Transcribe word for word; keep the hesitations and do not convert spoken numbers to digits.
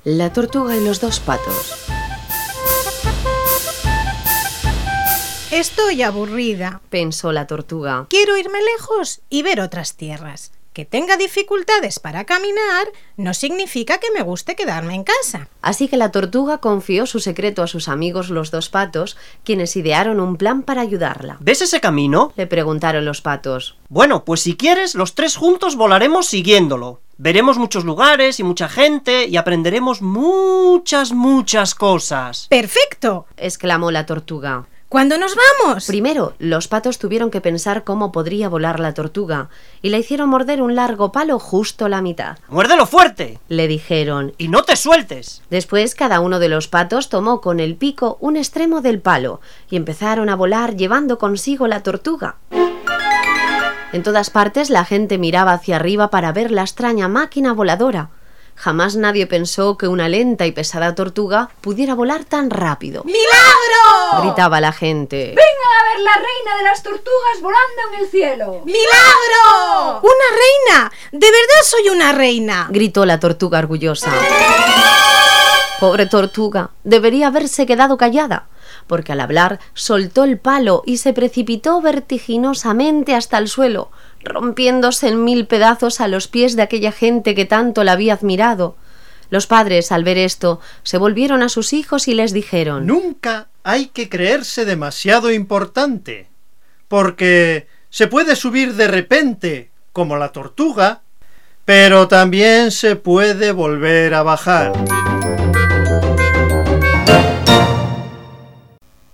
La tortuga y los dos patos. Estoy aburrida, pensó la tortuga. Quiero irme lejos y ver otras tierras. Que tenga dificultades para caminar no significa que me guste quedarme en casa. Así que la tortuga confió su secreto a sus amigos los dos patos, quienes idearon un plan para ayudarla. ¿Ves ese camino?, le preguntaron los patos. Bueno, pues si quieres, los tres juntos volaremos siguiéndolo. Veremos muchos lugares y mucha gente y aprenderemos muchas, muchas cosas. ¡Perfecto!, exclamó la tortuga. ¿Cuándo nos vamos? Primero, los patos tuvieron que pensar cómo podría volar la tortuga y la hicieron morder un largo palo justo la mitad. ¡Muérdelo fuerte!, le dijeron. ¡Y no te sueltes! Después, cada uno de los patos tomó con el pico un extremo del palo y empezaron a volar llevando consigo la tortuga. En todas partes la gente miraba hacia arriba para ver la extraña máquina voladora. Jamás nadie pensó que una lenta y pesada tortuga pudiera volar tan rápido. ¡Milagro!, gritaba la gente. ¡Vengan a ver la reina de las tortugas volando en el cielo! ¡Milagro! ¡Una reina! ¡De verdad soy una reina!, gritó la tortuga orgullosa. Pobre tortuga, debería haberse quedado callada, porque al hablar soltó el palo y se precipitó vertiginosamente hasta el suelo, rompiéndose en mil pedazos a los pies de aquella gente que tanto la había admirado. Los padres, al ver esto, se volvieron a sus hijos y les dijeron: Nunca hay que creerse demasiado importante, porque se puede subir de repente, como la tortuga, pero también se puede volver a bajar.